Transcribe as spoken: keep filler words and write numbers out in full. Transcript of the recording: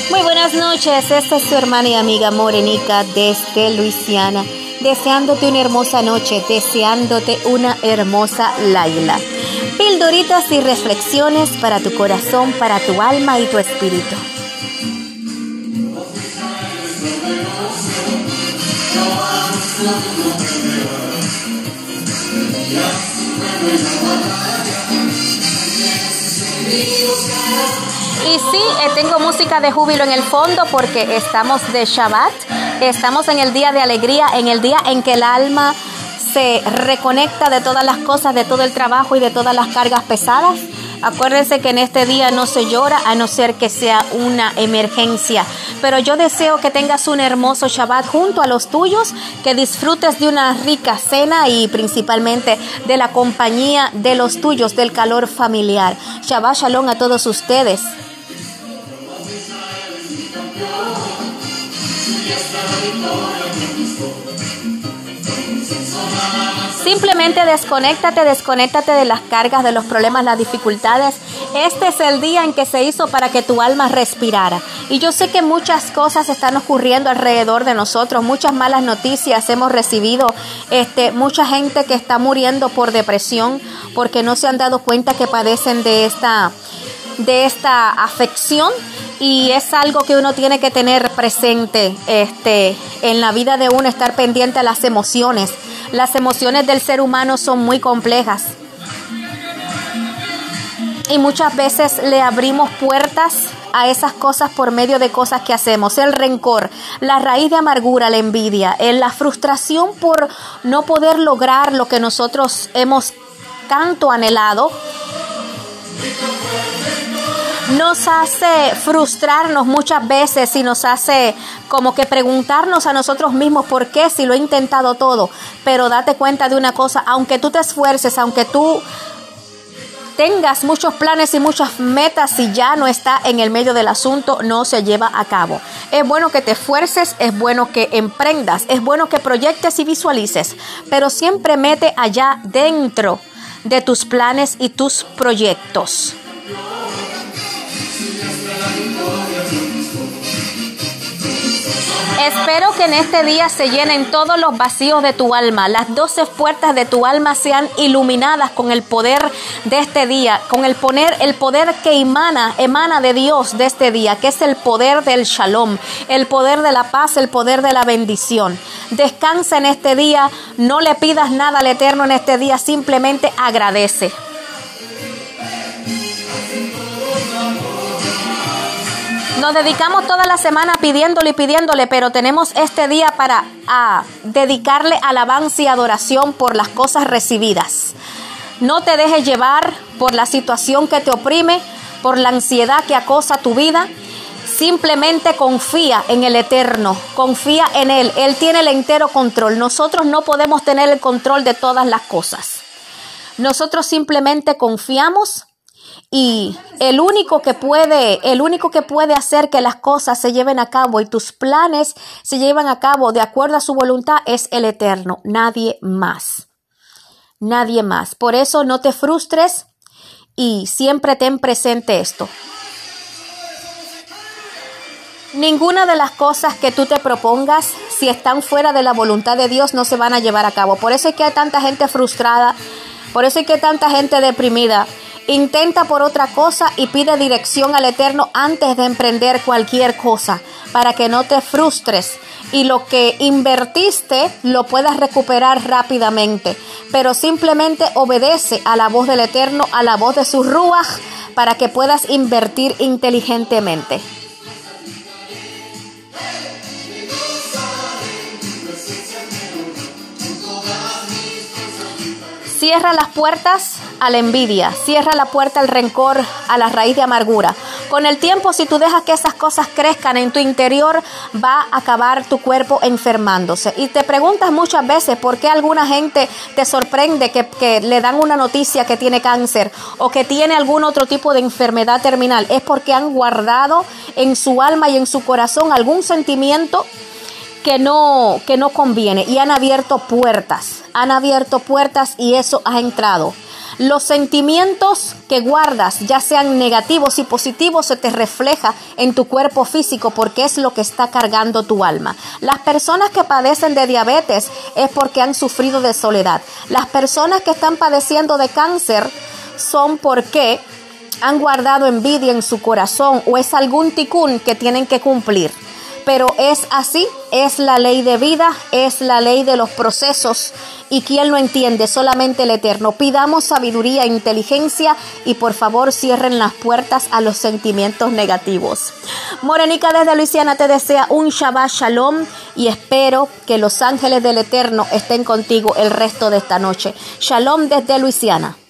Muy buenas noches, esta es su hermana y amiga Morenica desde Luisiana, deseándote una hermosa noche, deseándote una hermosa Laila. Pildoritas y reflexiones para tu corazón, para tu alma y tu espíritu. Y sí, eh, tengo música de júbilo en el fondo porque estamos de Shabbat, estamos en el día de alegría, en el día en que el alma se reconecta de todas las cosas, de todo el trabajo y de todas las cargas pesadas. Acuérdense que en este día no se llora a no ser que sea una emergencia. Pero yo deseo que tengas un hermoso Shabbat junto a los tuyos, que disfrutes de una rica cena y principalmente de la compañía de los tuyos, del calor familiar. Shabbat Shalom a todos ustedes. Simplemente desconéctate, desconéctate de las cargas, de los problemas, las dificultades. Este es el día en que se hizo para que tu alma respirara. Y yo sé que muchas cosas están ocurriendo alrededor de nosotros, muchas malas noticias hemos recibido, este, mucha gente que está muriendo por depresión porque no se han dado cuenta que padecen de esta, de esta afección. Y es algo que uno tiene que tener presente este, en la vida de uno, estar pendiente a las emociones. Las emociones del ser humano son muy complejas. Y muchas veces le abrimos puertas a esas cosas por medio de cosas que hacemos. El rencor, la raíz de amargura, la envidia, la frustración por no poder lograr lo que nosotros hemos tanto anhelado, nos hace frustrarnos muchas veces y nos hace como que preguntarnos a nosotros mismos por qué si lo he intentado todo. Pero date cuenta de una cosa, aunque tú te esfuerces, aunque tú tengas muchos planes y muchas metas, si ya no está en el medio del asunto, no se lleva a cabo. Es bueno que te esfuerces, es bueno que emprendas, es bueno que proyectes y visualices, pero siempre mete allá dentro de tus planes y tus proyectos. Espero que en este día se llenen todos los vacíos de tu alma, las doce puertas de tu alma sean iluminadas con el poder de este día, con el poner el poder que emana, emana de Dios de este día, que es el poder del Shalom, el poder de la paz, el poder de la bendición. Descansa en este día, no le pidas nada al Eterno en este día, simplemente agradece. Nos dedicamos toda la semana pidiéndole y pidiéndole, pero tenemos este día para a, dedicarle alabanza y adoración por las cosas recibidas. No te dejes llevar por la situación que te oprime, por la ansiedad que acosa tu vida. Simplemente confía en el Eterno, confía en Él. Él tiene el entero control. Nosotros no podemos tener el control de todas las cosas. Nosotros simplemente confiamos. Y el único que puede, el único que puede hacer que las cosas se lleven a cabo y tus planes se lleven a cabo de acuerdo a su voluntad es el Eterno, nadie más, nadie más. Por eso no te frustres y siempre ten presente esto. Ninguna de las cosas que tú te propongas, si están fuera de la voluntad de Dios, no se van a llevar a cabo. Por eso es que hay tanta gente frustrada, por eso es que hay tanta gente deprimida. Intenta por otra cosa y pide dirección al Eterno antes de emprender cualquier cosa para que no te frustres y lo que invertiste lo puedas recuperar rápidamente. Pero simplemente obedece a la voz del Eterno, a la voz de su Ruach, para que puedas invertir inteligentemente. Cierra las puertas a la envidia, cierra la puerta al rencor, a la raíz de amargura. Con el tiempo, si tú dejas que esas cosas crezcan en tu interior, va a acabar tu cuerpo enfermándose. Y te preguntas muchas veces por qué alguna gente te sorprende que, que le dan una noticia que tiene cáncer o que tiene algún otro tipo de enfermedad terminal. Es porque han guardado en su alma y en su corazón algún sentimiento que no, que no conviene y han abierto puertas, han abierto puertas y eso ha entrado. Los sentimientos que guardas, ya sean negativos y positivos, se te refleja en tu cuerpo físico porque es lo que está cargando tu alma. Las personas que padecen de diabetes es porque han sufrido de soledad. Las personas que están padeciendo de cáncer son porque han guardado envidia en su corazón o es algún ticún que tienen que cumplir. Pero es así, es la ley de vida, es la ley de los procesos y ¿quién lo entiende? Solamente el Eterno. Pidamos sabiduría e inteligencia y por favor cierren las puertas a los sentimientos negativos. Morenica desde Luisiana te desea un Shabbat Shalom y espero que los ángeles del Eterno estén contigo el resto de esta noche. Shalom desde Luisiana.